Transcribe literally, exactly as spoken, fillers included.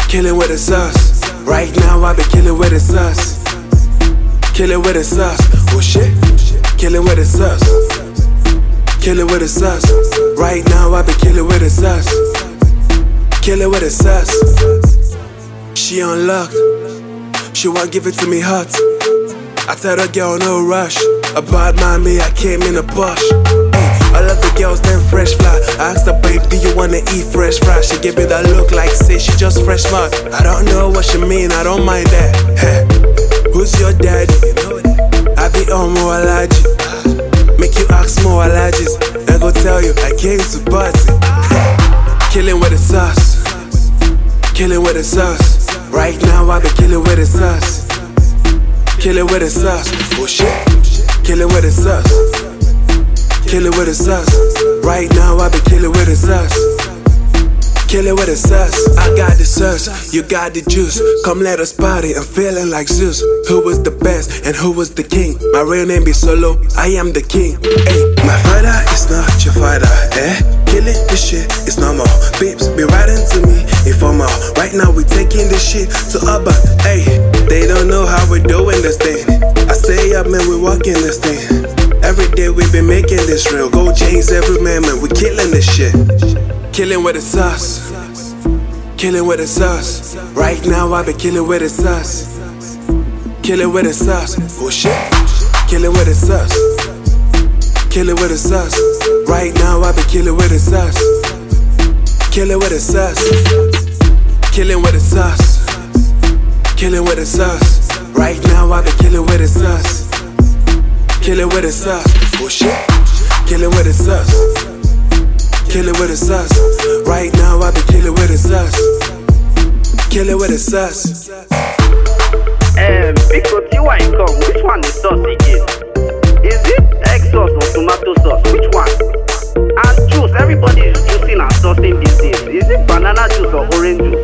Killing with the sauce. Right now I be killing with the sauce. Killing with the sauce. Oh shit. Killing with the sauce. Killing with the sauce. Right now I be killing with the sauce. Killing with the sauce. She unlocked. She won't give it to me hot. I tell the girl no rush. About mommy, I came in a Porsche. Ay, I love the girls, them fresh fly. I asked her, baby, you wanna eat fresh fry? She give me that look like say she just fresh smart. I don't know what she mean, I don't mind that. Hey, who's your daddy? I be on more allergy. Make you ask more allergies. I go tell you, I came to party. Killing with the sauce. Killing with the sauce. Right now I be killing with the sauce. Killing with the sauce. Oh shit. Killing with the sauce. Killing with the sauce. Right now I be killing with the sauce. Killing with the sauce. I got the sauce, you got the juice. Come let us party, I'm feeling like Zeus. Who was the best and who was the king? My real name be Solo, I am the king. Hey, my father is not your father, eh? Killing this shit is normal. Babes be writing to me informal. Right now we taking this shit to Urban. Hey, they don't know how we doing this thing. I stay up man, we walking this thing. Every day we been making this real. Gold chains every man, man, we killing this shit. Killing with the sauce. Killing with the sauce. Right now I be killing with the sauce. Killing with the sauce. Oh shit. Killing with the sauce. Killing with the sauce. Right now I be killing with the sauce. Killing with the sauce. Killing with the sauce. Killing with the sauce. Right now I be killing with the sauce. Killing with the sauce. Oh shit. Killing with the sauce. Killing with the sauce. Right now I be killing with the sauce. Killing with the sauce. Um, because you are in come, which one is sauce again? Is it egg sauce or tomato sauce? Which one? And juice, everybody is juicing and saucing these days. Is it banana juice or orange juice?